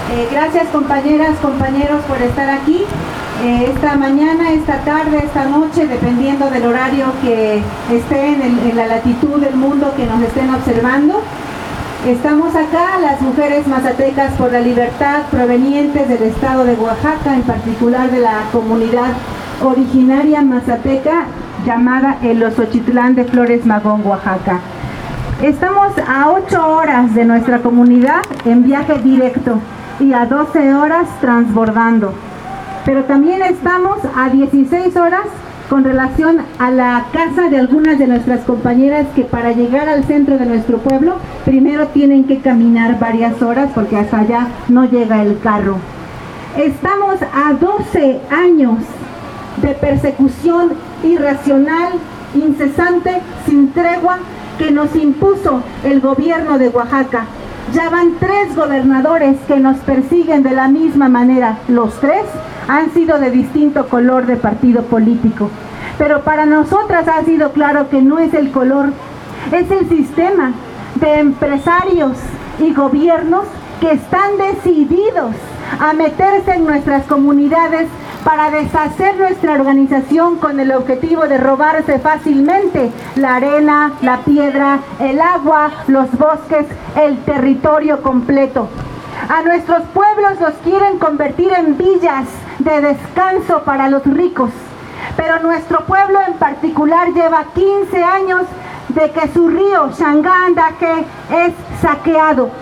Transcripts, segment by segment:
Gracias compañeras, compañeros por estar aquí esta mañana, esta tarde, esta noche, dependiendo del horario que estén en la latitud del mundo que nos estén observando. Estamos acá, las mujeres mazatecas por la libertad, provenientes del estado de Oaxaca, en particular de la comunidad originaria mazateca llamada el Osochitlán de Flores Magón, Oaxaca. Estamos a 8 horas de nuestra comunidad en viaje directo y a 12 horas transbordando. Pero también estamos a 16 horas con relación a la casa de algunas de nuestras compañeras que para llegar al centro de nuestro pueblo primero tienen que caminar varias horas porque hasta allá no llega el carro. Estamos a 12 años de persecución irracional, incesante, sin tregua, que nos impuso el gobierno de Oaxaca. Ya van 3 gobernadores que nos persiguen de la misma manera. Los 3 han sido de distinto color de partido político. Pero para nosotras ha sido claro que no es el color, es el sistema de empresarios y gobiernos que están decididos a meterse en nuestras comunidades para deshacer nuestra organización con el objetivo de robarse fácilmente la arena, la piedra, el agua, los bosques, el territorio completo. A nuestros pueblos los quieren convertir en villas de descanso para los ricos, pero nuestro pueblo en particular lleva 15 años de que su río Xangandaje es saqueado.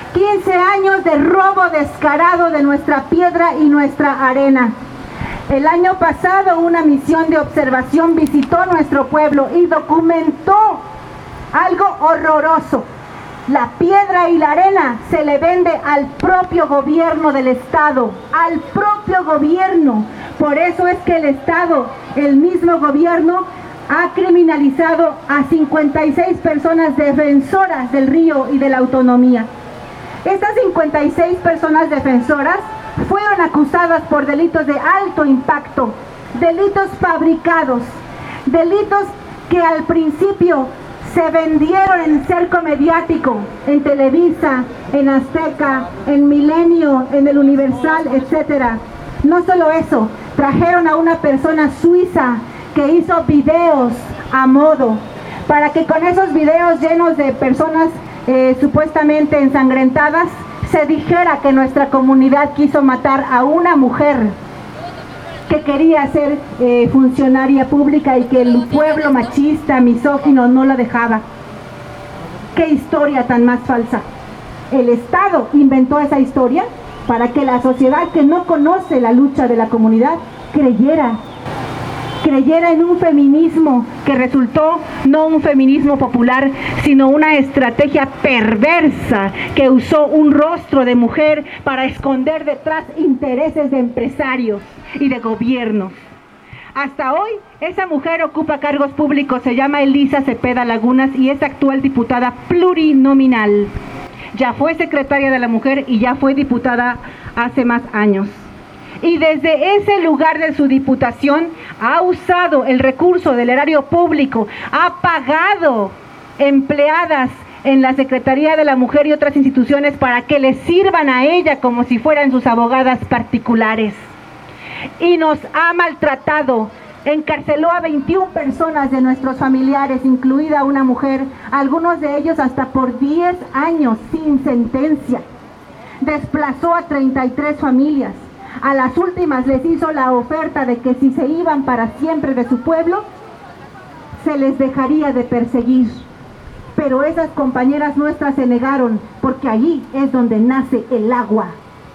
15 años de robo descarado de nuestra piedra y nuestra arena. El año pasado una misión de observación visitó nuestro pueblo y documentó algo horroroso. La piedra y la arena se le vende al propio gobierno del estado, al propio gobierno. Por eso es que el estado, el mismo gobierno, ha criminalizado a 56 personas defensoras del río y de la autonomía. Estas 56 personas defensoras fueron acusadas por delitos de alto impacto, delitos fabricados, delitos que al principio se vendieron en cerco mediático, en Televisa, en Azteca, en Milenio, en el Universal, etc. No solo eso, trajeron a una persona suiza que hizo videos a modo, para que con esos videos llenos de personas supuestamente ensangrentadas, se dijera que nuestra comunidad quiso matar a una mujer que quería ser funcionaria pública y que el pueblo machista, misógino no la dejaba. ¡Qué historia tan más falsa! El Estado inventó esa historia para que la sociedad que no conoce la lucha de la comunidad creyera en un feminismo que resultó no un feminismo popular, sino una estrategia perversa que usó un rostro de mujer para esconder detrás intereses de empresarios y de gobiernos. Hasta hoy, esa mujer ocupa cargos públicos, se llama Elisa Cepeda Lagunas y es actual diputada plurinominal. Ya fue secretaria de la mujer y ya fue diputada hace más años. Y desde ese lugar de su diputación ha usado el recurso del erario público, ha pagado empleadas en la Secretaría de la Mujer y otras instituciones para que le sirvan a ella como si fueran sus abogadas particulares. Y nos ha maltratado, encarceló a 21 personas de nuestros familiares, incluida una mujer, algunos de ellos hasta por 10 años sin sentencia. Desplazó a 33 familias. A las últimas les hizo la oferta de que si se iban para siempre de su pueblo, se les dejaría de perseguir. Pero esas compañeras nuestras se negaron, porque allí es donde nace el agua.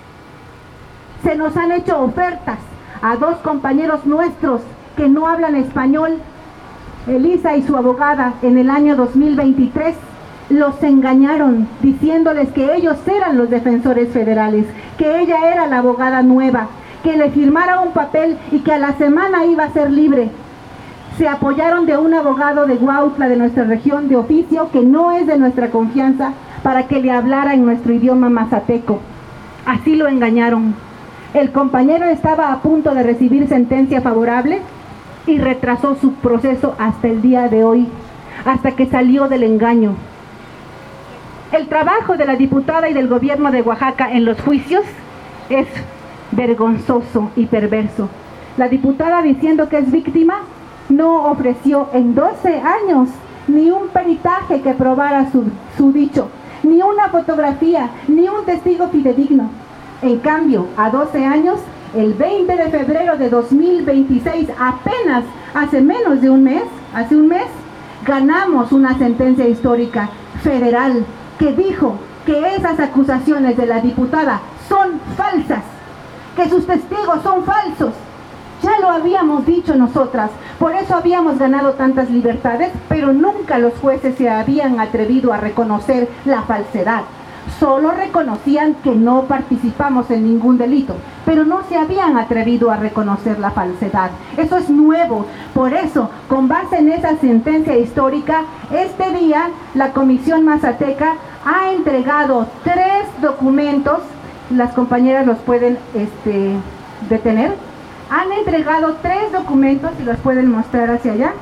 Se nos han hecho ofertas a 2 compañeros nuestros que no hablan español, Elisa y su abogada, en el año 2023, los engañaron diciéndoles que ellos eran los defensores federales, que ella era la abogada nueva, que le firmara un papel y que a la semana iba a ser libre. Se apoyaron de un abogado de Huautla, de nuestra región, de oficio, que no es de nuestra confianza, para que le hablara en nuestro idioma mazateco. Así lo engañaron. El compañero estaba a punto de recibir sentencia favorable y retrasó su proceso hasta el día de hoy, hasta que salió del engaño. El trabajo de la diputada y del gobierno de Oaxaca en los juicios es vergonzoso y perverso. La diputada, diciendo que es víctima, no ofreció en 12 años ni un peritaje que probara su dicho, ni una fotografía, ni un testigo fidedigno. En cambio, a 12 años, el 20 de febrero de 2026, apenas hace menos de un mes, ganamos una sentencia histórica federal que dijo que esas acusaciones de la diputada son falsas, que sus testigos son falsos. Ya lo habíamos dicho nosotras, por eso habíamos ganado tantas libertades, pero nunca los jueces se habían atrevido a reconocer la falsedad. Solo reconocían que no participamos en ningún delito, pero no se habían atrevido a reconocer la falsedad. Eso es nuevo. Por eso, con base en esa sentencia histórica, este día la Comisión Mazateca ha entregado 3 documentos, las compañeras los pueden detener, han entregado 3 documentos, y los pueden mostrar hacia allá,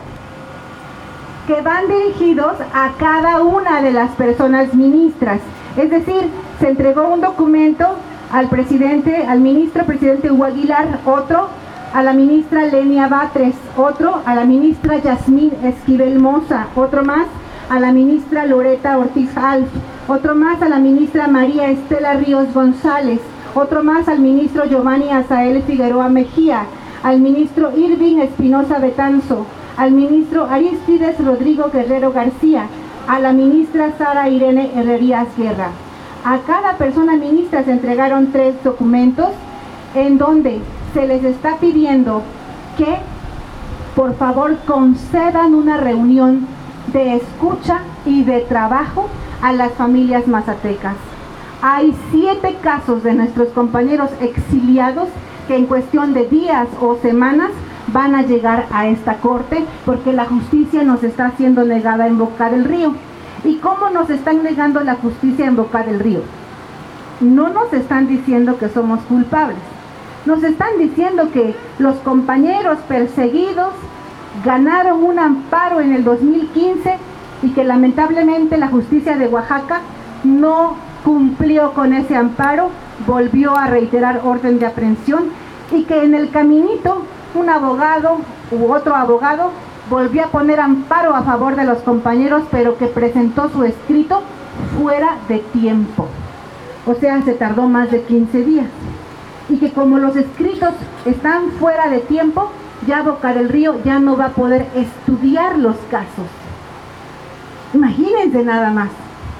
que van dirigidos a cada una de las personas ministras. Es decir, se entregó un documento al ministro presidente Hugo Aguilar, otro a la ministra Lenia Batres, otro a la ministra Yasmín Esquivel Moza, otro más a la ministra Loreta Ortiz Alf, otro más a la ministra María Estela Ríos González, otro más al ministro Giovanni Azael Figueroa Mejía, al ministro Irving Espinosa Betanzo, al ministro Aristides Rodrigo Guerrero García, a la ministra Sara Irene Herrerías Guerra. A cada persona ministra se entregaron 3 documentos en donde se les está pidiendo que por favor concedan una reunión de escucha y de trabajo a las familias mazatecas. Hay 7 casos de nuestros compañeros exiliados que en cuestión de días o semanas van a llegar a esta corte porque la justicia nos está siendo negada en Boca del Río. ¿Y cómo nos están negando la justicia en Boca del Río? No nos están diciendo que somos culpables. Nos están diciendo que los compañeros perseguidos ganaron un amparo en el 2015 y que lamentablemente la justicia de Oaxaca no cumplió con ese amparo, volvió a reiterar orden de aprehensión y que en el caminito un abogado u otro abogado volvió a poner amparo a favor de los compañeros, pero que presentó su escrito fuera de tiempo. O sea, se tardó más de 15 días. Y que como los escritos están fuera de tiempo, ya Boca del Río ya no va a poder estudiar los casos. Imagínense nada más.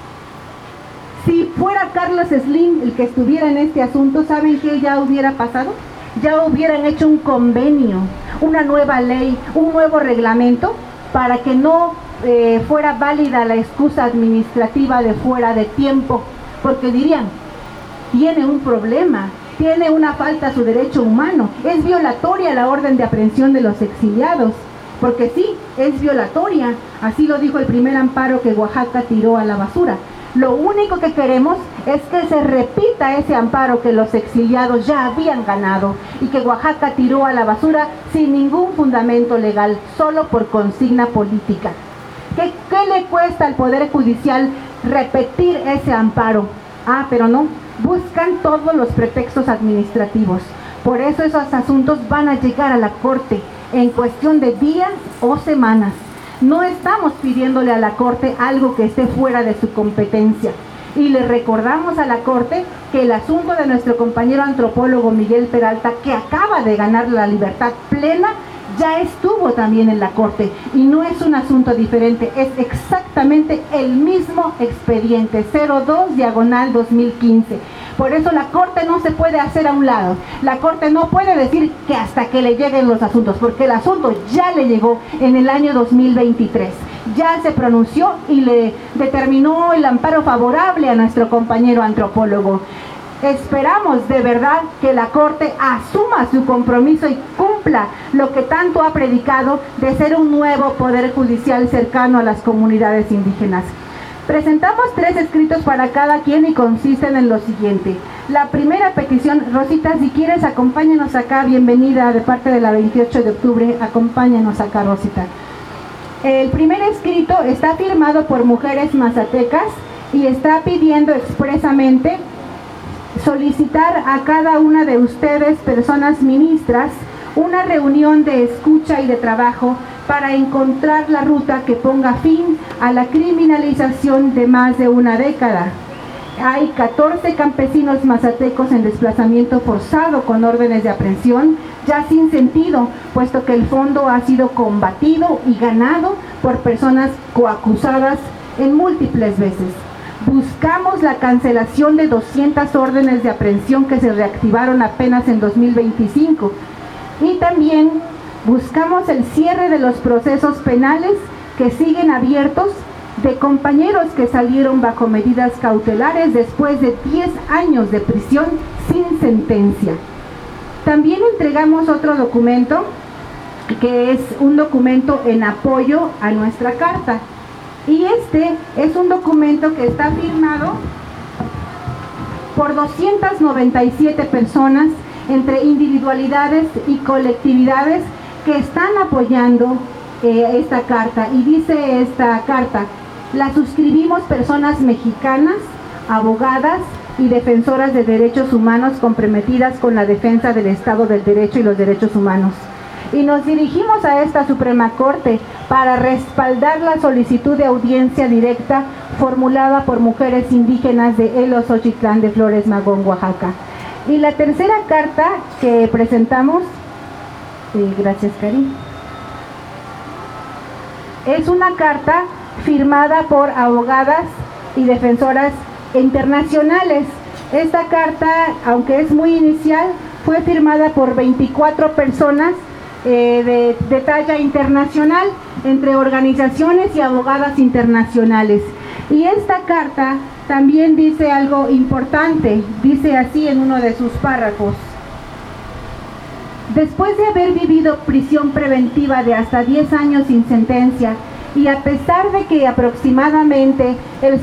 Si fuera Carlos Slim el que estuviera en este asunto, ¿saben qué ya hubiera pasado? Ya hubieran hecho un convenio, una nueva ley, un nuevo reglamento para que no fuera válida la excusa administrativa de fuera de tiempo, porque dirían, tiene un problema, tiene una falta a su derecho humano, es violatoria la orden de aprehensión de los exiliados, porque sí, es violatoria, así lo dijo el primer amparo que Oaxaca tiró a la basura. Lo único que queremos es que se repita ese amparo que los exiliados ya habían ganado y que Oaxaca tiró a la basura sin ningún fundamento legal, solo por consigna política. ¿Qué le cuesta al Poder Judicial repetir ese amparo? Ah, pero no, buscan todos los pretextos administrativos. Por eso esos asuntos van a llegar a la Corte en cuestión de días o semanas. No estamos pidiéndole a la Corte algo que esté fuera de su competencia. Y le recordamos a la Corte que el asunto de nuestro compañero antropólogo Miguel Peralta, que acaba de ganar la libertad plena, ya estuvo también en la Corte. Y no es un asunto diferente, es exactamente el mismo expediente, 02/2015. Por eso la Corte no se puede hacer a un lado. La Corte no puede decir que hasta que le lleguen los asuntos, porque el asunto ya le llegó en el año 2023. Ya se pronunció y le determinó el amparo favorable a nuestro compañero antropólogo. Esperamos de verdad que la Corte asuma su compromiso y cumpla lo que tanto ha predicado de ser un nuevo poder judicial cercano a las comunidades indígenas. Presentamos 3 escritos para cada quien y consisten en lo siguiente. La primera petición, Rosita, si quieres acompáñanos acá, bienvenida de parte de la 28 de octubre, acompáñanos acá, Rosita. El primer escrito está firmado por mujeres mazatecas y está pidiendo expresamente solicitar a cada una de ustedes, personas ministras, una reunión de escucha y de trabajo para encontrar la ruta que ponga fin a la criminalización de más de una década. Hay 14 campesinos mazatecos en desplazamiento forzado con órdenes de aprehensión, ya sin sentido, puesto que el fondo ha sido combatido y ganado por personas coacusadas en múltiples veces. Buscamos la cancelación de 200 órdenes de aprehensión que se reactivaron apenas en 2025 y también buscamos el cierre de los procesos penales que siguen abiertos de compañeros que salieron bajo medidas cautelares después de 10 años de prisión sin sentencia. También entregamos otro documento que es un documento en apoyo a nuestra carta. Y este es un documento que está firmado por 297 personas entre individualidades y colectividades que están apoyando esta carta. Y dice esta carta: la suscribimos personas mexicanas, abogadas y defensoras de derechos humanos comprometidas con la defensa del Estado del Derecho y los derechos humanos. Y nos dirigimos a esta Suprema Corte para respaldar la solicitud de audiencia directa formulada por mujeres indígenas de El Osochitlán de Flores Magón, Oaxaca. Y la tercera carta que presentamos, gracias Cari, es una carta firmada por abogadas y defensoras internacionales. Esta carta, aunque es muy inicial, fue firmada por 24 personas de talla internacional, entre organizaciones y abogadas internacionales. Y esta carta también dice algo importante, dice así en uno de sus párrafos: después de haber vivido prisión preventiva de hasta 10 años sin sentencia, y a pesar de que aproximadamente el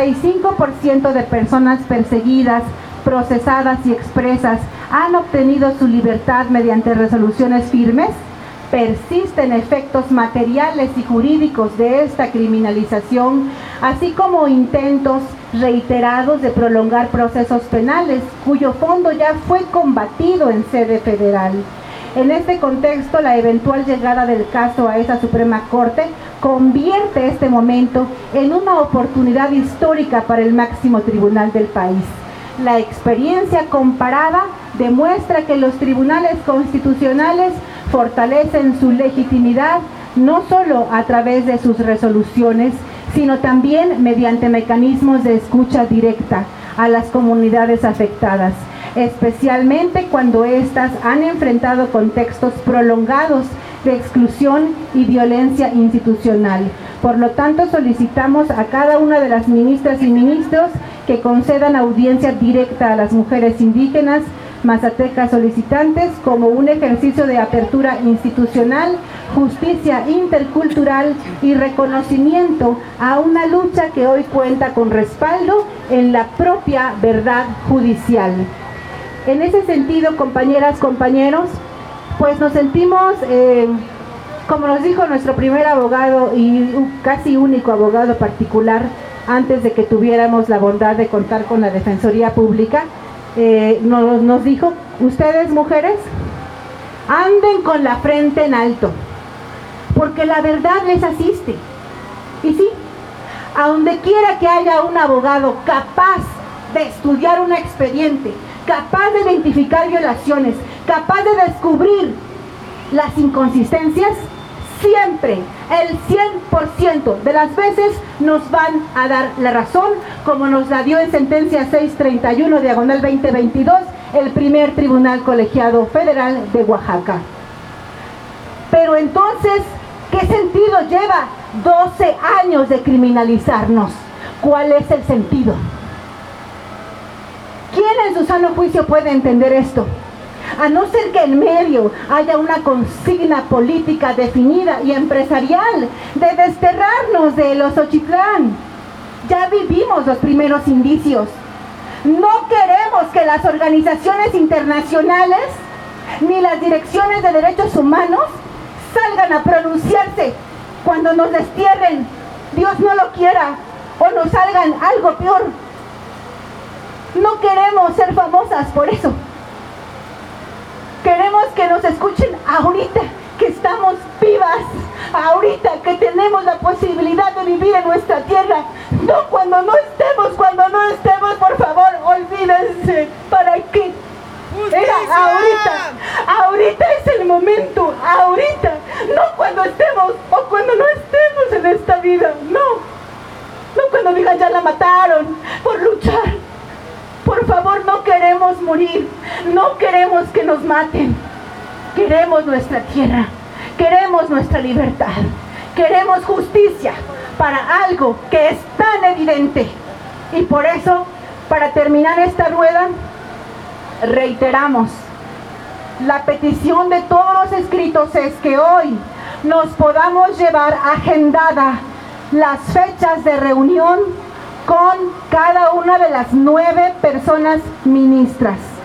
75% de personas perseguidas, procesadas y expresas han obtenido su libertad mediante resoluciones firmes, persisten efectos materiales y jurídicos de esta criminalización, así como intentos reiterados de prolongar procesos penales, cuyo fondo ya fue combatido en sede federal. En este contexto, la eventual llegada del caso a esa Suprema Corte convierte este momento en una oportunidad histórica para el máximo tribunal del país. La experiencia comparada demuestra que los tribunales constitucionales fortalecen su legitimidad no solo a través de sus resoluciones, sino también mediante mecanismos de escucha directa a las comunidades afectadas, especialmente cuando éstas han enfrentado contextos prolongados de exclusión y violencia institucional. Por lo tanto, solicitamos a cada una de las ministras y ministros que concedan audiencia directa a las mujeres indígenas mazatecas solicitantes como un ejercicio de apertura institucional, justicia intercultural y reconocimiento a una lucha que hoy cuenta con respaldo en la propia verdad judicial. En ese sentido, compañeras, compañeros, pues nos sentimos, como nos dijo nuestro primer abogado y casi único abogado particular, antes de que tuviéramos la bondad de contar con la Defensoría Pública, nos dijo: ustedes mujeres, anden con la frente en alto, porque la verdad les asiste. Y sí, a donde quiera que haya un abogado capaz de estudiar un expediente, capaz de identificar violaciones, capaz de descubrir las inconsistencias, siempre, el 100% de las veces nos van a dar la razón, como nos la dio en sentencia 631/2022 el primer Tribunal Colegiado Federal de Oaxaca. Pero entonces, ¿qué sentido lleva 12 años de criminalizarnos? ¿Cuál es el sentido? ¿Quién en su sano juicio puede entender esto? A no ser que en medio haya una consigna política definida y empresarial de desterrarnos de El Osochitlán. Ya vivimos los primeros indicios. No queremos que las organizaciones internacionales ni las direcciones de derechos humanos salgan a pronunciarse cuando nos destierren. Dios no lo quiera, o nos salgan algo peor. No queremos ser famosas por eso. Queremos que nos escuchen ahorita que estamos vivas, ahorita que tenemos la posibilidad de vivir en nuestra tierra. No cuando no estemos, por favor, olvídense. ¿Para qué? Era ahorita es el momento, ahorita, no cuando estemos o cuando no estemos en esta vida, no cuando digan ya la mataron por luchar. Por favor, no queremos morir, no queremos que nos maten. Queremos nuestra tierra, queremos nuestra libertad, queremos justicia para algo que es tan evidente. Y por eso, para terminar esta rueda, reiteramos, la petición de todos los escritos es que hoy nos podamos llevar agendada las fechas de reunión con cada una de las 9 personas ministras.